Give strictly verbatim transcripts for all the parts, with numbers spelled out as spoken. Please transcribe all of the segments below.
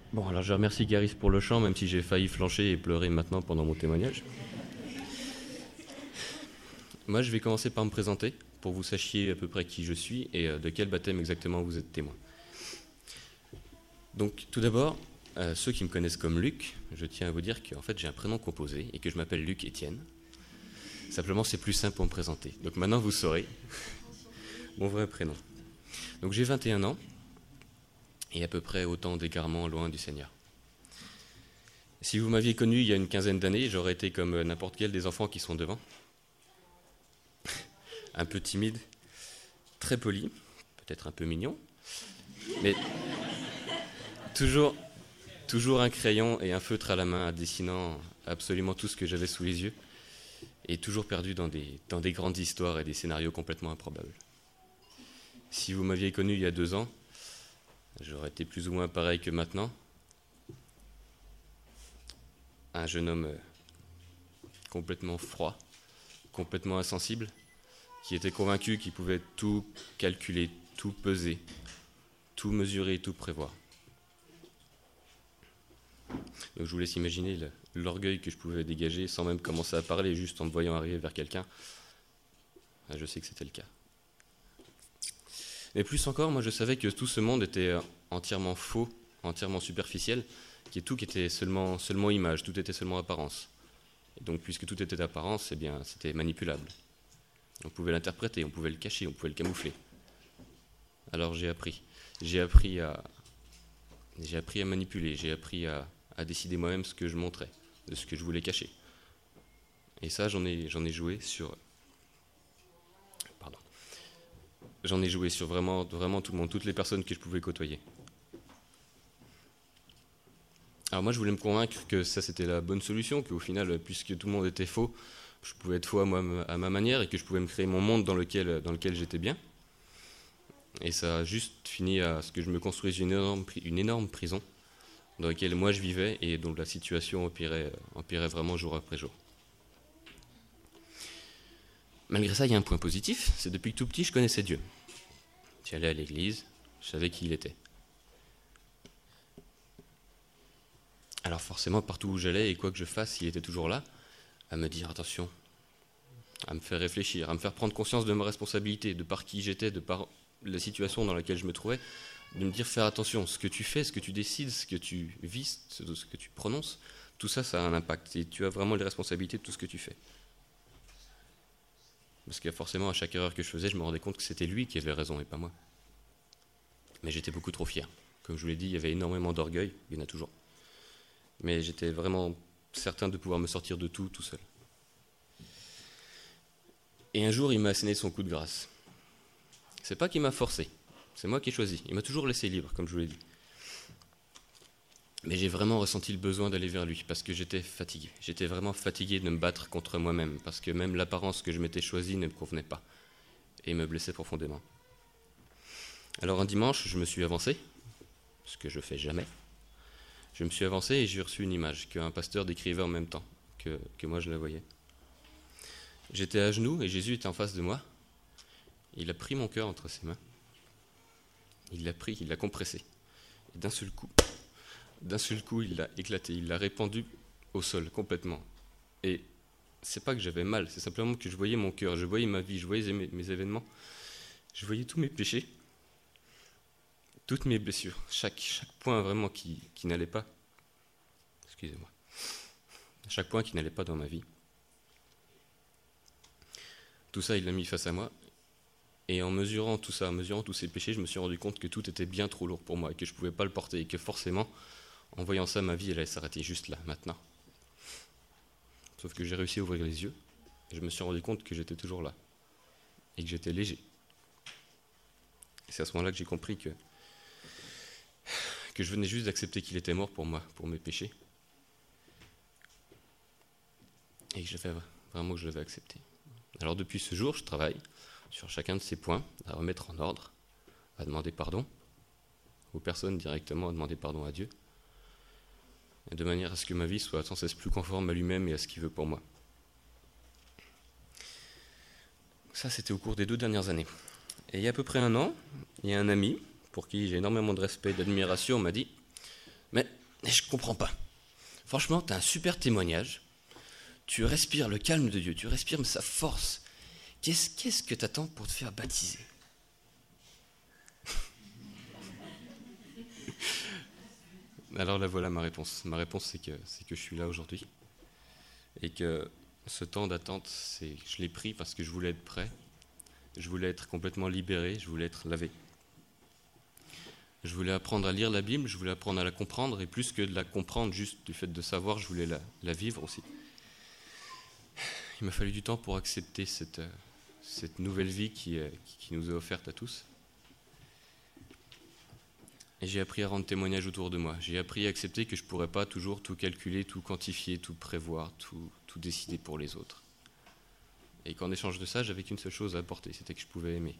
Bon, alors je remercie Garis pour le chant, même si j'ai failli flancher et pleurer maintenant pendant mon témoignage. Moi, je vais commencer par me présenter, pour que vous sachiez à peu près qui je suis et de quel baptême exactement vous êtes témoin. Donc, tout d'abord, euh, ceux qui me connaissent comme Luc, je tiens à vous dire qu'en fait, j'ai un prénom composé et que je m'appelle Luc Étienne. Simplement, c'est plus simple pour me présenter. Donc maintenant, vous saurez mon vrai prénom. Donc, j'ai vingt et un ans. Et à peu près autant d'égarements loin du Seigneur. Si vous m'aviez connu il y a une quinzaine d'années, j'aurais été comme n'importe quel des enfants qui sont devant. Un peu timide, très poli, peut-être un peu mignon, mais toujours, toujours un crayon et un feutre à la main, dessinant absolument tout ce que j'avais sous les yeux, et toujours perdu dans des, dans des grandes histoires et des scénarios complètement improbables. Si vous m'aviez connu il y a deux ans, j'aurais été plus ou moins pareil que maintenant. Un jeune homme complètement froid, complètement insensible, qui était convaincu qu'il pouvait tout calculer, tout peser, tout mesurer, tout prévoir. Donc je vous laisse imaginer l'orgueil que je pouvais dégager sans même commencer à parler, juste en me voyant arriver vers quelqu'un. Je sais que c'était le cas. Mais plus encore, moi je savais que tout ce monde était entièrement faux, entièrement superficiel, que tout était seulement, seulement image, tout était seulement apparence. Et donc puisque tout était apparence, eh bien c'était manipulable. On pouvait l'interpréter, on pouvait le cacher, on pouvait le camoufler. Alors j'ai appris. J'ai appris à, j'ai appris à manipuler, j'ai appris à, à décider moi-même ce que je montrais, de ce que je voulais cacher. Et ça, j'en ai, j'en ai joué sur... J'en ai joué sur vraiment, vraiment tout le monde, toutes les personnes que je pouvais côtoyer. Alors moi, je voulais me convaincre que ça, c'était la bonne solution, qu'au final, puisque tout le monde était faux, je pouvais être faux à, moi, à ma manière et que je pouvais me créer mon monde dans lequel, dans lequel j'étais bien. Et ça a juste fini à ce que je me construise une énorme, une énorme prison dans laquelle moi je vivais et dont la situation empirait, empirait vraiment jour après jour. Malgré ça, il y a un point positif, c'est depuis que tout petit, je connaissais Dieu. J'allais à l'église, je savais qui il était. Alors forcément, partout où j'allais et quoi que je fasse, il était toujours là, à me dire attention, à me faire réfléchir, à me faire prendre conscience de ma responsabilité, de par qui j'étais, de par la situation dans laquelle je me trouvais, de me dire faire attention, ce que tu fais, ce que tu décides, ce que tu vis, ce que tu prononces, tout ça, ça a un impact et tu as vraiment les responsabilités de tout ce que tu fais. Parce que forcément, à chaque erreur que je faisais, je me rendais compte que c'était lui qui avait raison et pas moi. Mais j'étais beaucoup trop fier. Comme je vous l'ai dit, il y avait énormément d'orgueil, il y en a toujours. Mais j'étais vraiment certain de pouvoir me sortir de tout, tout seul. Et un jour, il m'a asséné son coup de grâce. C'est pas qu'il m'a forcé, c'est moi qui ai choisi. Il m'a toujours laissé libre, comme je vous l'ai dit. Mais j'ai vraiment ressenti le besoin d'aller vers lui, parce que j'étais fatigué. J'étais vraiment fatigué de me battre contre moi-même, parce que même l'apparence que je m'étais choisie ne me convenait pas, et me blessait profondément. Alors un dimanche, je me suis avancé, ce que je fais jamais. Je me suis avancé et j'ai reçu une image qu'un pasteur décrivait en même temps que, que moi je la voyais. J'étais à genoux et Jésus était en face de moi. Il a pris mon cœur entre ses mains. Il l'a pris, il l'a compressé. Et d'un seul coup... D'un seul coup, il l'a éclaté, il l'a répandu au sol complètement. Et c'est pas que j'avais mal, c'est simplement que je voyais mon cœur, je voyais ma vie, je voyais mes, mes événements, je voyais tous mes péchés, toutes mes blessures, chaque, chaque point vraiment qui, qui n'allait pas. Excusez-moi. Chaque point qui n'allait pas dans ma vie. Tout ça, il l'a mis face à moi. Et en mesurant tout ça, en mesurant tous ces péchés, je me suis rendu compte que tout était bien trop lourd pour moi et que je ne pouvais pas le porter et que forcément, en voyant ça, ma vie, elle allait s'arrêter juste là, maintenant. Sauf que j'ai réussi à ouvrir les yeux et je me suis rendu compte que j'étais toujours là et que j'étais léger. Et c'est à ce moment-là que j'ai compris que, que je venais juste d'accepter qu'il était mort pour moi, pour mes péchés. Et que je devais, vraiment que je devais accepter. Alors depuis ce jour, je travaille sur chacun de ces points, à remettre en ordre, à demander pardon aux personnes directement, à demander pardon à Dieu, et de manière à ce que ma vie soit sans cesse plus conforme à lui-même et à ce qu'il veut pour moi. Ça, c'était au cours des deux dernières années. Et il y a à peu près un an, il y a un ami, pour qui j'ai énormément de respect et d'admiration, m'a dit « Mais Et je comprends pas. Franchement, tu as un super témoignage. Tu respires le calme de Dieu, tu respires sa force. Qu'est-ce, qu'est-ce que tu attends pour te faire baptiser? Alors là, voilà ma réponse. Ma réponse, c'est que, c'est que je suis là aujourd'hui. Et que ce temps d'attente, c'est, je l'ai pris parce que je voulais être prêt. Je voulais être complètement libéré, je voulais être lavé. Je voulais apprendre à lire la Bible, je voulais apprendre à la comprendre, et plus que de la comprendre juste du fait de savoir, je voulais la, la vivre aussi. Il m'a fallu du temps pour accepter cette, cette nouvelle vie qui, qui nous est offerte à tous. Et j'ai appris à rendre témoignage autour de moi. J'ai appris à accepter que je ne pourrais pas toujours tout calculer, tout quantifier, tout prévoir, tout, tout décider pour les autres. Et qu'en échange de ça, j'avais qu'une seule chose à apporter, c'était que je pouvais aimer.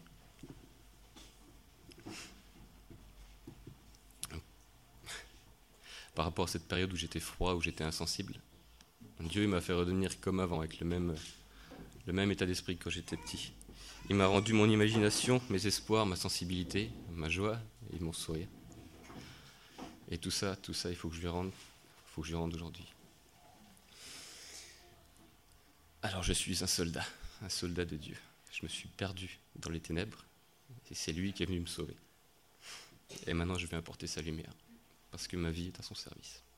Par rapport à cette période où j'étais froid, où j'étais insensible, Dieu il m'a fait redevenir comme avant, avec le même, le même état d'esprit que quand j'étais petit. Il m'a rendu mon imagination, mes espoirs, ma sensibilité, ma joie et mon sourire. Et tout ça, tout ça, il faut que je lui rende, il faut que je lui rende aujourd'hui. Alors je suis un soldat, un soldat de Dieu. Je me suis perdu dans les ténèbres, et c'est lui qui est venu me sauver. Et maintenant je vais apporter sa lumière, parce que ma vie est à son service.